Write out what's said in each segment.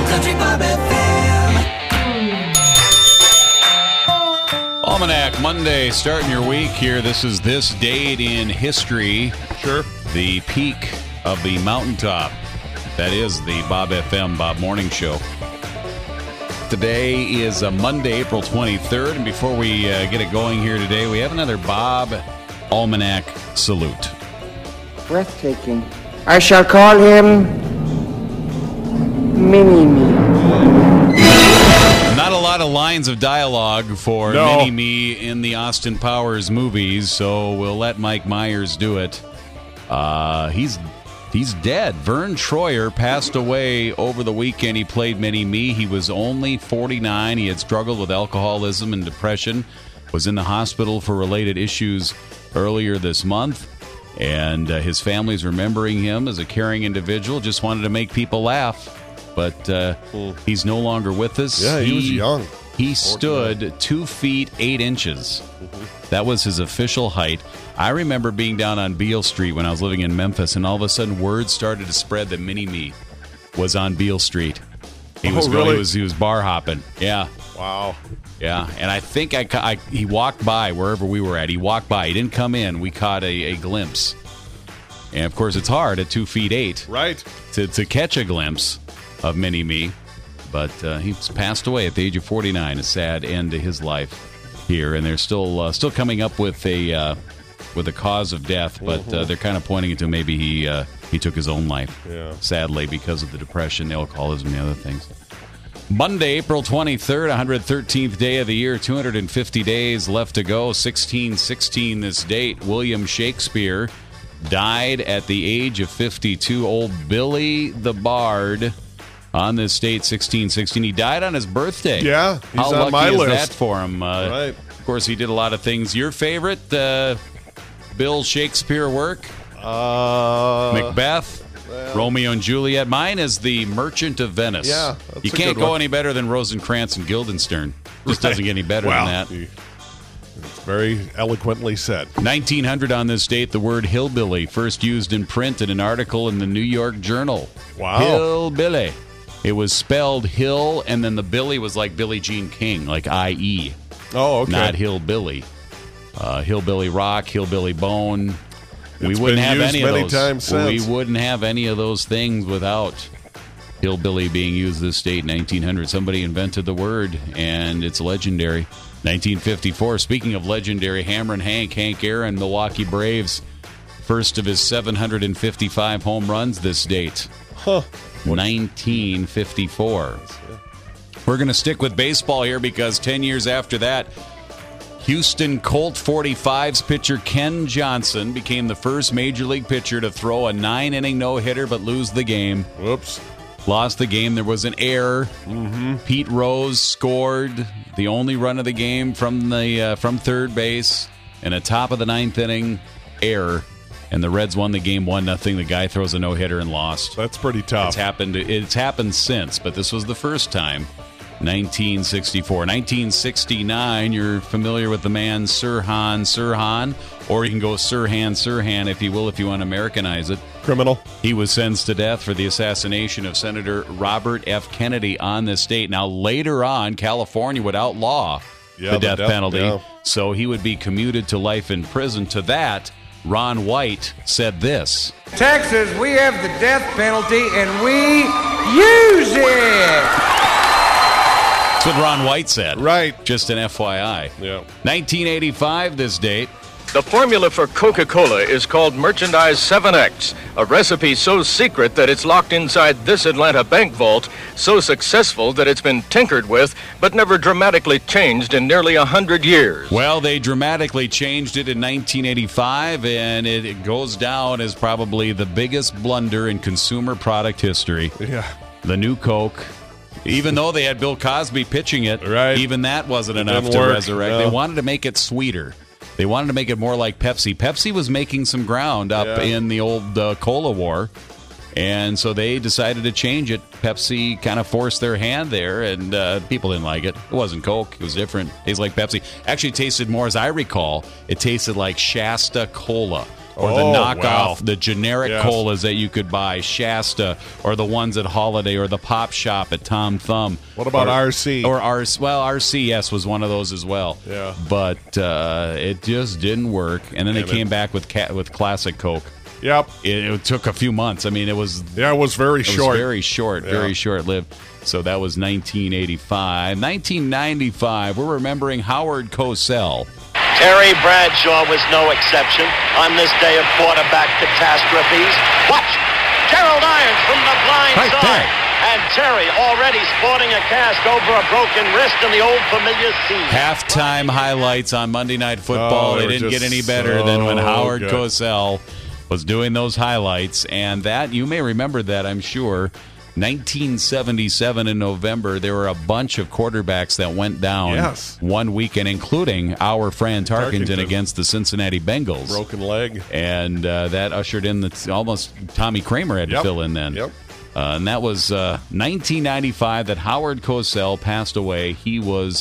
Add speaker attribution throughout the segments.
Speaker 1: Country Bob FM.
Speaker 2: Almanac Monday, starting your week here. This is this date in history.
Speaker 3: Sure.
Speaker 2: The peak of the mountaintop. That is the Bob FM Bob Morning Show. Today is Monday, April 23rd. And before we get it going here today, we have another Bob Almanac salute.
Speaker 4: Breathtaking. I shall call him Mini-Me.
Speaker 2: Not a lot of lines of dialogue for Mini-Me in the Austin Powers movies, so we'll let Mike Myers do it. He's dead. Vern Troyer passed away over the weekend. He played Mini-Me. He was only 49. He had struggled with alcoholism and depression, was in the hospital for related issues earlier this month, and his family's remembering him as a caring individual, just wanted to make people laugh. But he's no longer with us.
Speaker 3: Yeah, he was young.
Speaker 2: He stood 2 feet 8 inches. That was his official height. I remember being down on Beale Street when I was living in Memphis, and all of a sudden word started to spread that Mini-Me was on Beale Street. He was he was bar hopping. Yeah.
Speaker 3: Wow.
Speaker 2: Yeah, and I think he walked by wherever we were at. He walked by. He didn't come in. We caught a glimpse. And, of course, it's hard at 2 feet 8
Speaker 3: right.
Speaker 2: to catch a glimpse of Mini-Me, but he's passed away at the age of 49. A sad end to his life here, and they're still coming up with a cause of death, but they're kind of pointing it to maybe he took his own life.
Speaker 3: Yeah.
Speaker 2: Sadly, because of the depression, the alcoholism, and the other things. Monday, April 23rd, 113th day of the year, 250 days left to go. 1616 this date. William Shakespeare died at the age of 52. Old Billy the Bard. On this date, 1616. He died on his birthday.
Speaker 3: Yeah, he's
Speaker 2: How
Speaker 3: on my
Speaker 2: lucky is
Speaker 3: list.
Speaker 2: that for him?
Speaker 3: Right.
Speaker 2: Of course, he did a lot of things. Your favorite Bill Shakespeare work? Macbeth, Romeo and Juliet. Mine is The Merchant of Venice.
Speaker 3: Yeah, that's
Speaker 2: you
Speaker 3: a
Speaker 2: can't
Speaker 3: good
Speaker 2: go
Speaker 3: one.
Speaker 2: any better than Rosencrantz and Guildenstern. Just doesn't get any better than that.
Speaker 3: It's very eloquently said.
Speaker 2: 1900 on this date, the word hillbilly first used in print in an article in the New York Journal.
Speaker 3: Wow.
Speaker 2: Hillbilly. It was spelled Hill, and then the Billy was like Billie Jean King, like I-E.
Speaker 3: Oh, okay.
Speaker 2: Not Hillbilly. Hillbilly Rock, Hillbilly Bone. We
Speaker 3: It's
Speaker 2: wouldn't
Speaker 3: been
Speaker 2: have
Speaker 3: used
Speaker 2: any of
Speaker 3: many
Speaker 2: those.
Speaker 3: times since.
Speaker 2: We wouldn't have any of those things without hillbilly being used this date, 1900. Somebody invented the word, and it's legendary. 1954, speaking of legendary, Hammerin' Hank Aaron, Milwaukee Braves, first of his 755 home runs this date. 1954. We're going to stick with baseball here because 10 years after that, Houston Colt 45's pitcher Ken Johnson became the first major league pitcher to throw a 9-inning no-hitter but lose the game.
Speaker 3: Whoops.
Speaker 2: Lost the game. There was an error. Pete Rose scored the only run of the game from third base in a top of the 9th inning error. And the Reds won the game 1-0. The guy throws a no-hitter and lost.
Speaker 3: That's pretty tough.
Speaker 2: It's happened since, but this was the first time. 1964. 1969, you're familiar with the man Sirhan Sirhan, or you can go Sirhan if you will, if you want to Americanize it.
Speaker 3: Criminal.
Speaker 2: He was sentenced to death for the assassination of Senator Robert F. Kennedy on this date. Now, later on, California would outlaw the death penalty,
Speaker 3: yeah.
Speaker 2: so he would be commuted to life in prison. To that, Ron White said this.
Speaker 4: Texas, we have the death penalty and we use it.
Speaker 2: That's what Ron White said.
Speaker 3: Right.
Speaker 2: Just an FYI.
Speaker 3: Yeah.
Speaker 2: 1985, this date.
Speaker 5: The formula for Coca-Cola is called Merchandise 7X, a recipe so secret that it's locked inside this Atlanta bank vault, so successful that it's been tinkered with, but never dramatically changed in nearly 100 years.
Speaker 2: Well, they dramatically changed it in 1985, and it goes down as probably the biggest blunder in consumer product history.
Speaker 3: Yeah.
Speaker 2: The new Coke. Even though they had Bill Cosby pitching it,
Speaker 3: Right.
Speaker 2: even that wasn't enough
Speaker 3: didn't
Speaker 2: to
Speaker 3: work,
Speaker 2: resurrect.
Speaker 3: no.
Speaker 2: They wanted to make it sweeter. They wanted to make it more like Pepsi. Pepsi was making some ground up in the old Cola war, and so they decided to change it. Pepsi kind of forced their hand there, and people didn't like it. It wasn't Coke. It was different. It tasted like Pepsi. Actually, it tasted more, as I recall, it tasted like Shasta Cola, or the
Speaker 3: Oh,
Speaker 2: knockoff,
Speaker 3: wow.
Speaker 2: the generic
Speaker 3: Yes.
Speaker 2: colas that you could buy, Shasta, or the ones at Holiday, or the Pop Shop at Tom Thumb.
Speaker 3: What about RC?
Speaker 2: Or RC? Well, RC, yes, was one of those as well.
Speaker 3: Yeah.
Speaker 2: But it just didn't work, and then they
Speaker 3: Damn it.
Speaker 2: came back with Classic Coke.
Speaker 3: Yep.
Speaker 2: It took a few months. I mean, it was
Speaker 3: Yeah, it was very
Speaker 2: it
Speaker 3: short.
Speaker 2: was very short, very
Speaker 3: Yeah.
Speaker 2: short-lived. So that was 1985. 1995, we're remembering Howard Cosell.
Speaker 6: Terry Bradshaw was no exception on this day of quarterback catastrophes. Watch! Gerald Irons from the blind
Speaker 2: Right
Speaker 6: side.
Speaker 2: there.
Speaker 6: And Terry already sporting a cast over a broken wrist in the old familiar scene.
Speaker 2: Halftime highlights on Monday Night Football.
Speaker 3: Oh,
Speaker 2: they
Speaker 3: they
Speaker 2: didn't
Speaker 3: were
Speaker 2: get
Speaker 3: just
Speaker 2: any better than when
Speaker 3: so
Speaker 2: Howard
Speaker 3: good.
Speaker 2: Cosell was doing those highlights. And that, you may remember that, I'm sure. 1977 in November, there were a bunch of quarterbacks that went down
Speaker 3: Yes.
Speaker 2: one weekend, including our Fran Tarkenton
Speaker 3: Tarkenton.
Speaker 2: against the Cincinnati Bengals.
Speaker 3: Broken leg.
Speaker 2: And that ushered in almost Tommy Kramer had to
Speaker 3: Yep.
Speaker 2: fill in then.
Speaker 3: Yep.
Speaker 2: And that was 1995 that Howard Cosell passed away. He was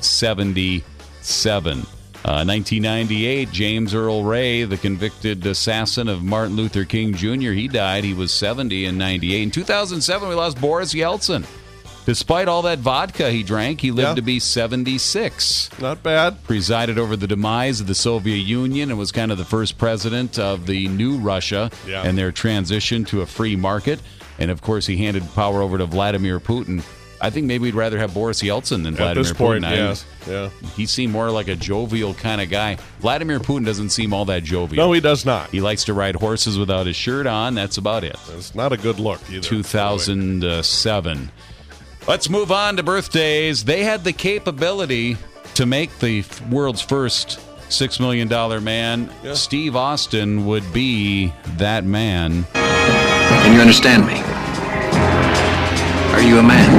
Speaker 2: 77. 1998, James Earl Ray, the convicted assassin of Martin Luther King Jr., he died. He was 70 in 98. In 2007, we lost Boris Yeltsin. Despite all that vodka he drank, he lived
Speaker 3: Yeah.
Speaker 2: to be 76.
Speaker 3: Not bad.
Speaker 2: Presided over the demise of the Soviet Union and was kind of the first president of the new Russia
Speaker 3: Yeah.
Speaker 2: and their transition to a free market. And, of course, he handed power over to Vladimir Putin. I think maybe we'd rather have Boris Yeltsin than
Speaker 3: At
Speaker 2: Vladimir
Speaker 3: this point,
Speaker 2: Putin.
Speaker 3: yes. Yeah.
Speaker 2: He seemed more like a jovial kind of guy. Vladimir Putin doesn't seem all that jovial.
Speaker 3: No, he does not.
Speaker 2: He likes to ride horses without his shirt on. That's about it.
Speaker 3: It's not a good look either.
Speaker 2: 2007. Let's move on to birthdays. They had the capability to make the world's first $6 million man.
Speaker 3: Yeah.
Speaker 2: Steve Austin would be that man.
Speaker 7: Can you understand me? Are you a man?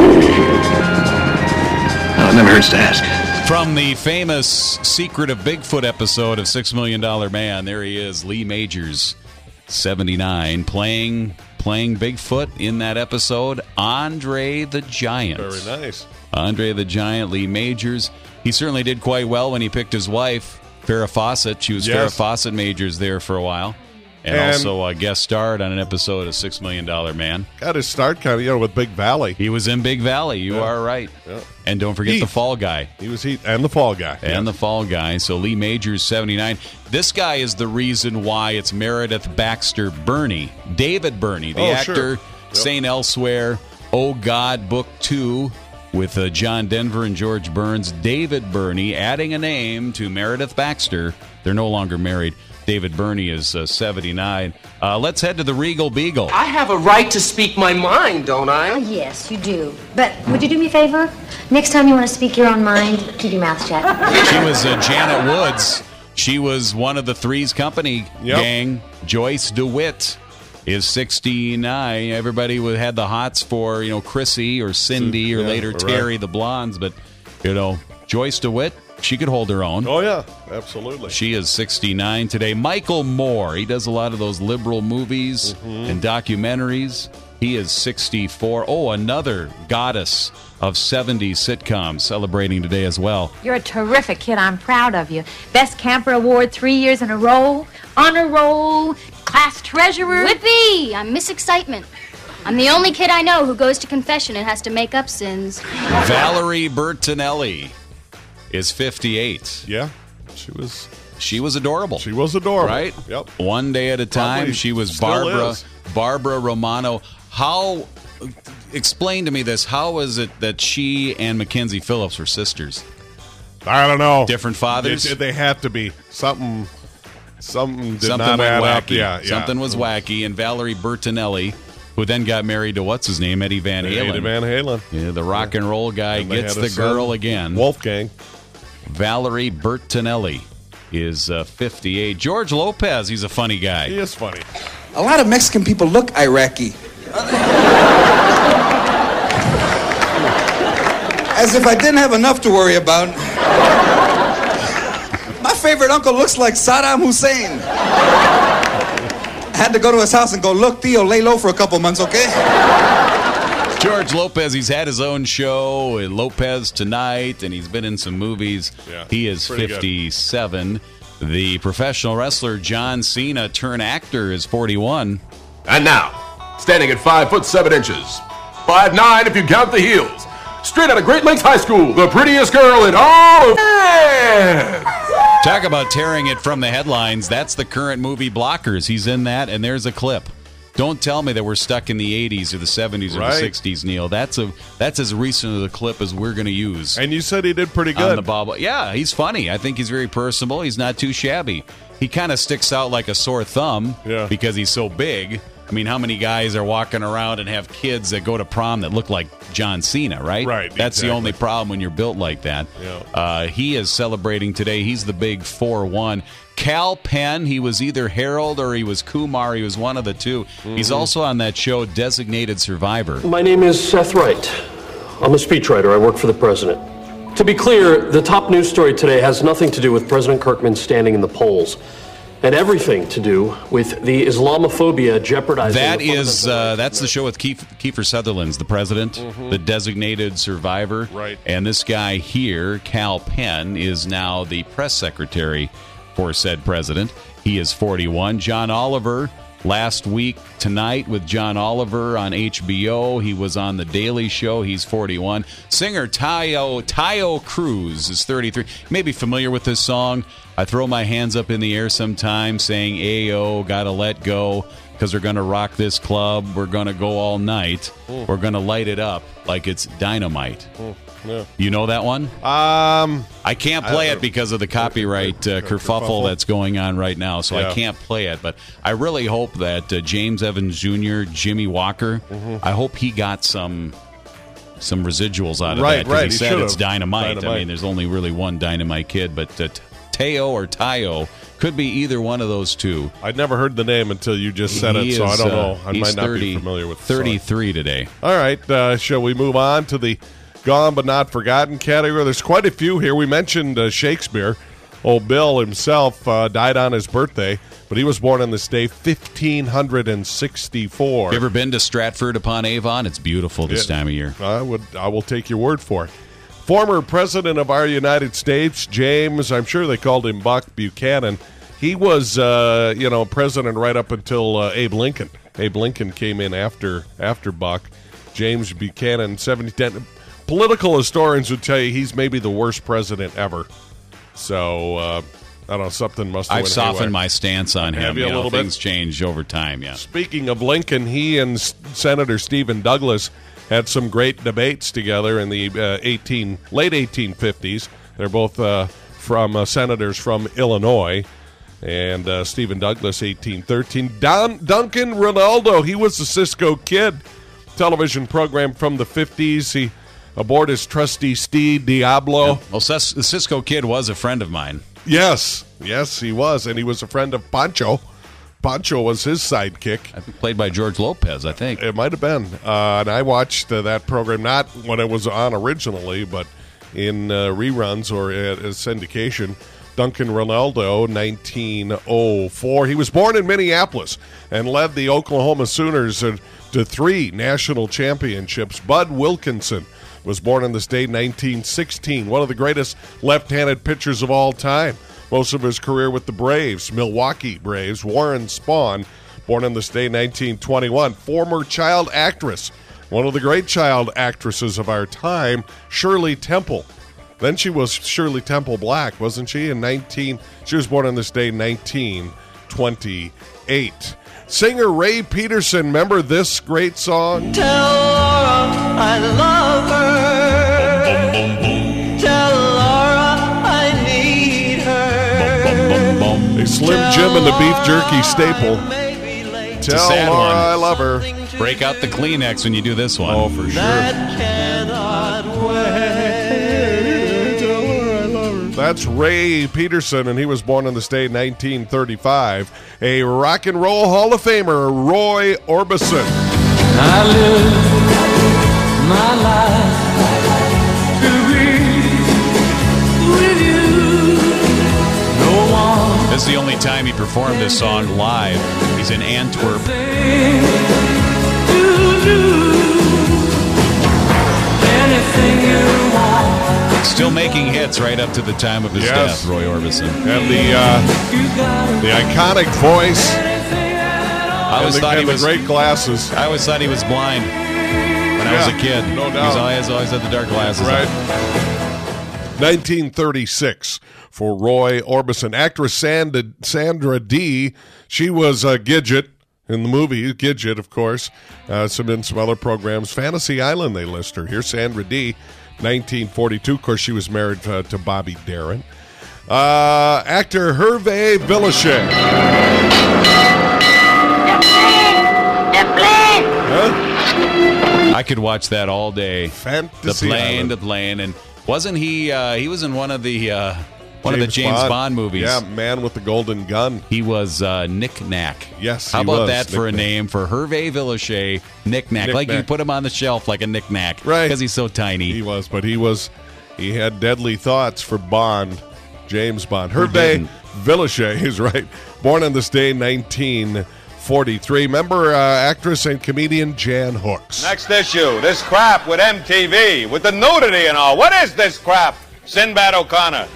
Speaker 7: No, it never hurts to ask.
Speaker 2: From the famous Secret of Bigfoot episode of $6 Million Man, there he is, Lee Majors, 79, playing Bigfoot in that episode. Andre the Giant.
Speaker 3: Very nice.
Speaker 2: Andre the Giant, Lee Majors. He certainly did quite well when he picked his wife, Farrah Fawcett. She was
Speaker 3: Yes.
Speaker 2: Farrah Fawcett Majors there for a while. And also guest starred on an episode of $6 Million Man.
Speaker 3: Got his start kind of, with Big Valley.
Speaker 2: He was in Big Valley. You are right.
Speaker 3: Yeah.
Speaker 2: And don't forget
Speaker 3: Heath.
Speaker 2: the Fall Guy.
Speaker 3: He was Heath and the Fall Guy.
Speaker 2: And the Fall Guy. So Lee Majors, 79. This guy is the reason why it's Meredith Baxter Birney. David Birney, the
Speaker 3: Oh,
Speaker 2: actor,
Speaker 3: sure. Yep.
Speaker 2: St. Elsewhere, Oh God, Book 2, with John Denver and George Burns. David Birney adding a name to Meredith Baxter. They're no longer married. David Birney is 79. Let's head to the Regal Beagle.
Speaker 8: I have a right to speak my mind, don't I?
Speaker 9: Yes, you do. But would you do me a favor? Next time you want to speak your own mind, keep your mouth shut.
Speaker 2: She was Janet Woods. She was one of the Three's Company gang. Joyce DeWitt is 69. Everybody had the hots for, Chrissy or Cindy or later
Speaker 3: right.
Speaker 2: Terry, the blondes. But, Joyce DeWitt, she could hold her own.
Speaker 3: Oh, yeah. Absolutely.
Speaker 2: She is 69 today. Michael Moore, he does a lot of those liberal movies and documentaries. He is 64. Oh, another goddess of 70s sitcoms celebrating today as well.
Speaker 10: You're a terrific kid. I'm proud of you. Best Camper Award 3 years in a row. Honor roll. Class treasurer.
Speaker 11: Whippy! I'm Miss Excitement. I'm the only kid I know who goes to confession and has to make up sins.
Speaker 2: Valerie Bertinelli is 58.
Speaker 3: Yeah.
Speaker 2: She was adorable.
Speaker 3: She was adorable.
Speaker 2: Right?
Speaker 3: Yep.
Speaker 2: One day at a time.
Speaker 3: Probably
Speaker 2: She was
Speaker 3: still is.
Speaker 2: Barbara Romano. Explain to me this. How is it that she and Mackenzie Phillips were sisters?
Speaker 3: I don't know.
Speaker 2: Different fathers?
Speaker 3: They had to be. Something did
Speaker 2: Something
Speaker 3: not
Speaker 2: went
Speaker 3: add
Speaker 2: wacky.
Speaker 3: up. Yeah.
Speaker 2: Something was wacky. And Valerie Bertinelli, who then got married to what's his name? Eddie Van Halen.
Speaker 3: Eddie Van Halen.
Speaker 2: Yeah, the rock and roll guy
Speaker 3: And they
Speaker 2: gets
Speaker 3: had a
Speaker 2: the girl
Speaker 3: son,
Speaker 2: again.
Speaker 3: Wolfgang.
Speaker 2: Valerie Bertinelli is 58. George Lopez, he's a funny guy.
Speaker 3: He is funny.
Speaker 1: A lot of Mexican people look Iraqi. As if I didn't have enough to worry about. My favorite uncle looks like Saddam Hussein. I had to go to his house and go, look, Theo, lay low for a couple months, okay?
Speaker 2: George Lopez, he's had his own show, Lopez Tonight, and he's been in some movies.
Speaker 3: Yeah,
Speaker 2: He is
Speaker 3: pretty good.
Speaker 2: 57. The professional wrestler John Cena turned actor is 41.
Speaker 12: And now, standing at 5 foot 7 inches, 5'9" if you count the heels, straight out of Great Lakes High School, the prettiest girl in all of
Speaker 2: Talk about tearing it from the headlines. That's the current movie Blockers. He's in that, and there's a clip. Don't tell me that we're stuck in the 80s or the 70s or the 60s, Neil. That's as recent of a clip as we're going to use.
Speaker 3: And you said he did pretty good.
Speaker 2: On the ball. Yeah, he's funny. I think he's very personable. He's not too shabby. He kind of sticks out like a sore thumb because he's so big. I mean, how many guys are walking around and have kids that go to prom that look like John Cena, right?
Speaker 3: Right.
Speaker 2: That's the only problem when you're built like that.
Speaker 3: Yeah.
Speaker 2: He is celebrating today. He's the big 4-1. Cal Penn, he was either Harold or he was Kumar. He was one of the two. He's also on that show, Designated Survivor.
Speaker 13: My name is Seth Wright. I'm a speechwriter. I work for the president. To be clear, the top news story today has nothing to do with President Kirkman standing in the polls, and everything to do with the Islamophobia jeopardizing.
Speaker 2: That's the show with Kiefer Sutherland's the president, the Designated Survivor.
Speaker 3: Right.
Speaker 2: And this guy here, Cal Penn, is now the press secretary for said president. He is 41. John Oliver, last week tonight with John Oliver on HBO. He was on The Daily Show. He's 41. Singer Tayo Cruz is 33. You may be familiar with this song. I throw my hands up in the air sometimes saying, Ayo, gotta let go, because we're going to rock this club. We're going to go all night. We're going to light it up like it's dynamite.
Speaker 3: Yeah.
Speaker 2: You know that one? I can't play it because of the copyright kerfuffle that's going on right now, so I can't play it. But I really hope that James Evans Jr., Jimmy Walker, I hope he got some residuals out of that. Because he said it's dynamite. I mean, there's only really one Dynamite Kid, but Teo or Tayo could be either one of those two.
Speaker 3: I'd never heard the name until you just said it, so I don't know. I might not be familiar with the
Speaker 2: 33 today.
Speaker 3: All right, shall we move on to the Gone But Not Forgotten category? There's quite a few here. We mentioned Shakespeare. Old Bill himself died on his birthday, but he was born on this day, 1564.
Speaker 2: You ever been to Stratford-upon-Avon? It's beautiful this time of year.
Speaker 3: I will take your word for it. Former president of our United States, James, I'm sure they called him Buck Buchanan. He was, president right up until Abe Lincoln. Abe Lincoln came in after Buck. James Buchanan, 1710. Political historians would tell you he's maybe the worst president ever. So, I don't know, something must have
Speaker 2: I've softened my stance on him.
Speaker 3: Have you a little bit?
Speaker 2: Things change over time, yeah.
Speaker 3: Speaking of Lincoln, he and Senator Stephen Douglas had some great debates together in the late 1850s. They're both from senators from Illinois. And Stephen Douglas, 1813. Duncan Ronaldo, he was the Cisco Kid television program from the 50s. He aboard his trusty steed, Diablo.
Speaker 2: Yeah. Well, the Cisco Kid was a friend of mine.
Speaker 3: Yes, he was. And he was a friend of Pancho. Pancho was his sidekick.
Speaker 2: I think played by George Lopez, I think.
Speaker 3: It might have been. And I watched that program, not when it was on originally, but in reruns or syndication. Duncan Ronaldo, 1904. He was born in Minneapolis and led the Oklahoma Sooners to 3 national championships. Bud Wilkinson was born on this day, 1916. One of the greatest left-handed pitchers of all time. Most of his career with the Braves, Milwaukee Braves. Warren Spahn, born on this day, 1921. Former child actress, one of the great child actresses of our time, Shirley Temple. Then she was Shirley Temple Black, wasn't she? She was born on this day, 1928. Singer Ray Peterson, remember this great song?
Speaker 14: Tell Laura I love her. Tell Laura I need her.
Speaker 3: A Slim Jim and the Beef Jerky staple. Tell Laura I love her.
Speaker 2: Break out the Kleenex when you do this one.
Speaker 3: Oh, for sure.
Speaker 14: That cannot wait.
Speaker 3: That's Ray Peterson, and he was born on this day, 1935. A Rock and Roll Hall of Famer, Roy Orbison.
Speaker 14: I live my life to be with you. No one.
Speaker 2: This is the only time he performed this song live. He's in Antwerp.
Speaker 14: Anything you want.
Speaker 2: Still making hits right up to the time of his death, Roy Orbison.
Speaker 3: And the iconic voice.
Speaker 2: I always thought he was
Speaker 3: great glasses.
Speaker 2: I always thought he was blind when I was a kid.
Speaker 3: No doubt.
Speaker 2: He always had the dark glasses.
Speaker 3: Right. 1936 for Roy Orbison. Actress Sandra Dee. She was Gidget in the movie. Gidget, of course. In some other programs. Fantasy Island, they list her. Here's Sandra Dee. 1942. Of course, she was married to Bobby Darin. Actor Hervé Villechaize.
Speaker 2: I could watch that all day.
Speaker 3: Fantasy
Speaker 2: the plane, and wasn't he? He was in one of the James Bond movies.
Speaker 3: Yeah, Man with the Golden Gun.
Speaker 2: He was Nick Nack.
Speaker 3: Yes,
Speaker 2: how
Speaker 3: he
Speaker 2: about
Speaker 3: was
Speaker 2: that for a name for Hervé Villechaize? Nick Nack, like you put him on the shelf like a Nick Nack,
Speaker 3: right?
Speaker 2: Because he's so tiny.
Speaker 3: He was, but he had deadly thoughts for Bond, James Bond. Hervé Villechaize is right. Born on this day, 1943. Remember actress and comedian Jan Hooks.
Speaker 15: Next issue, this crap with MTV, with the nudity and all. What is this crap? Sinbad O'Connor.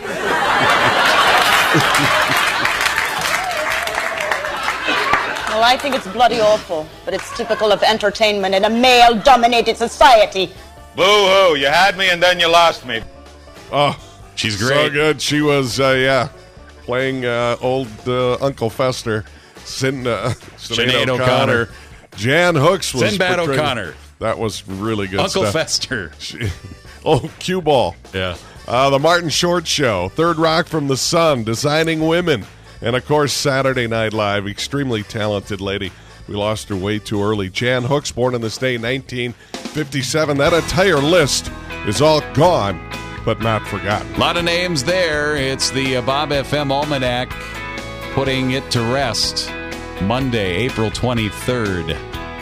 Speaker 16: Well, I think it's bloody awful, but it's typical of entertainment in a male-dominated society.
Speaker 15: Boo-hoo, you had me and then you lost me.
Speaker 3: Oh,
Speaker 2: she's great.
Speaker 3: So good. She was, playing old Uncle Fester. Sinead
Speaker 2: O'Connor.
Speaker 3: Jan Hooks was
Speaker 2: Sinbad O'Connor.
Speaker 3: That was really good
Speaker 2: Uncle
Speaker 3: stuff.
Speaker 2: Fester.
Speaker 3: Cue ball.
Speaker 2: Yeah.
Speaker 3: The Martin Short Show. Third Rock from the Sun. Designing Women. And, of course, Saturday Night Live. Extremely talented lady. We lost her way too early. Jan Hooks, born on this day, 1957. That entire list is all gone, but not forgotten.
Speaker 2: A lot of names there. It's the Bob FM Almanac putting it to rest. Monday, April 23rd,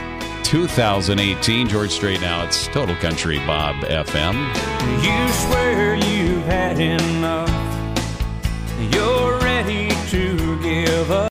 Speaker 2: 2018. George Strait now. It's Total Country Bob FM.
Speaker 14: You swear you've had enough. You're ready to give up.